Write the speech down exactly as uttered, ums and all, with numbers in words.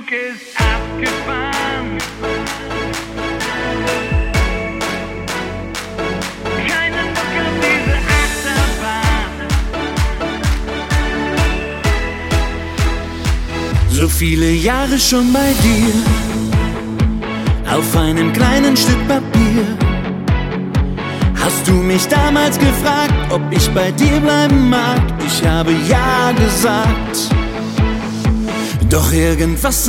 Zug ist abgefahren. Keine Bock auf diese Achterbahn. So viele Jahre schon bei dir, auf einem kleinen Stück Papier. Hast du mich damals gefragt, ob ich bei dir bleiben mag? Ich habe ja gesagt. Doch irgendwas